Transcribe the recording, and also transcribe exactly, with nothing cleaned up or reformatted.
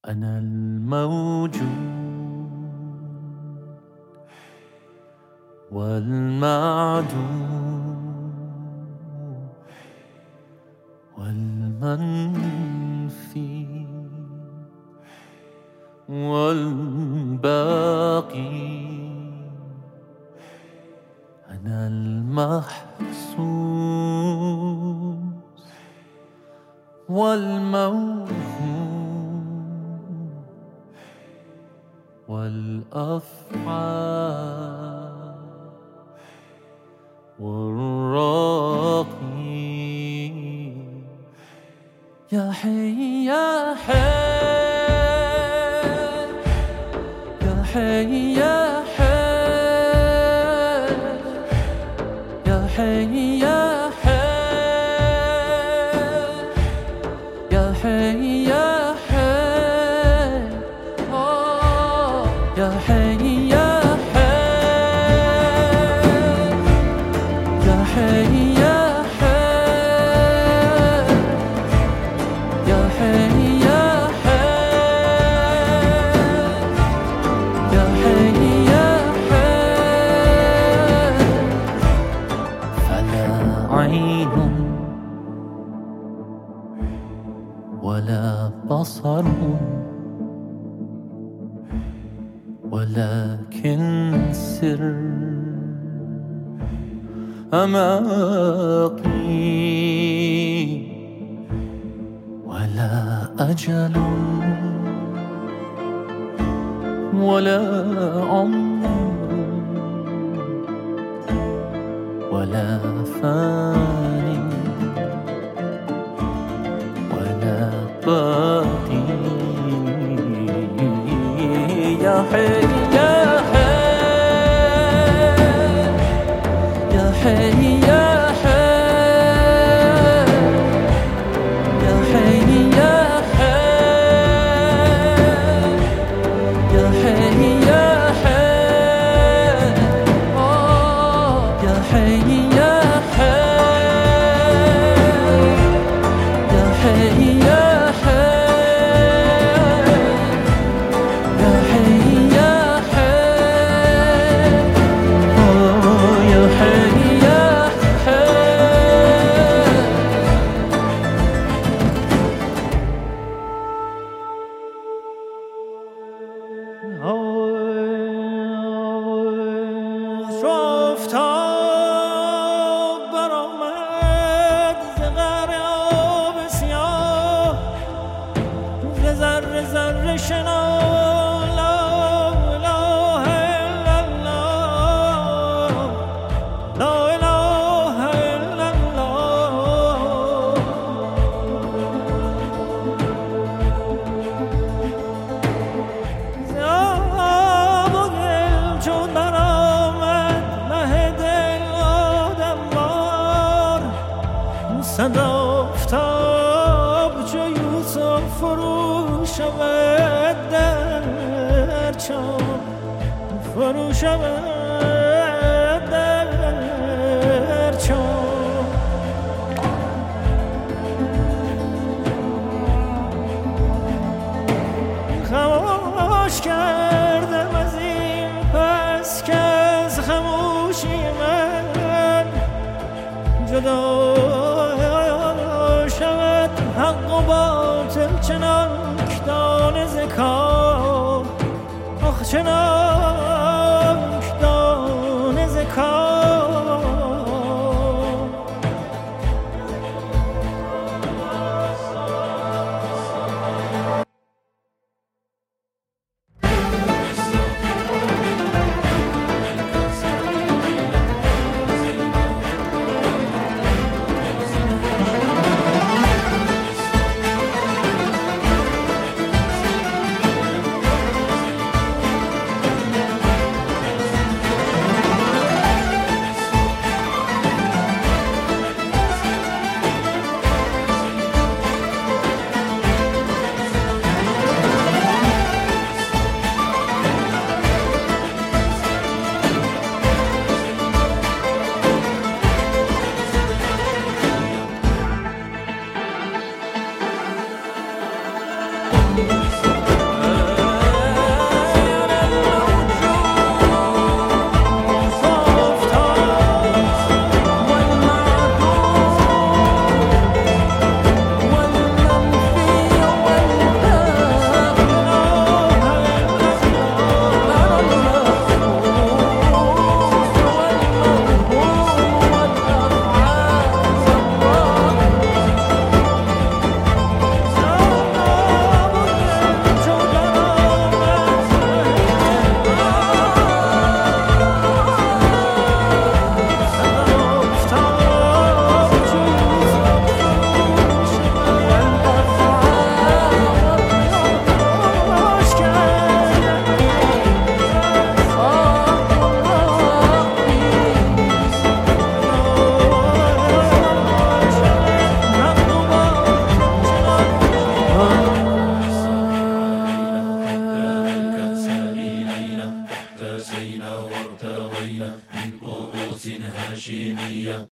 أنا الموجود والمعدوم والمنفي والباقي. أنا المحسوس والموهوم والأفعال والراقي. يا حي يا حي يا حي يا حي يا حي يا حي يا حي يا حي آه يا حي يا حي يا حي يا حي يا حي يا حي يا حي يا حي. فلا عين ولا بصر ولكن سر أماقي ولا أجل ولا عمر ولا فاني ولا باقي. يا حي يا حي يا حي يا حي يا حي يا حي يا حي يا حي آه يا حي يا حي يا حي يا شفتاب برآمد ز قعر آب سیاه، ز ذره ذره شنا لا اله الا الله، لا اله الا الله. ز آب و گل چون برآمد مه دل آدم وار، صد آفتاب چو یوسف فرو شود در چاه، فرو شود در چاه. خاموش کردم از این پس که از خاموشی من جدا شود حق و باطل، چنانک دانه ز کار، آخ چنانک دانه ز کار. واسينا وارتوينا من كؤوس هاشمية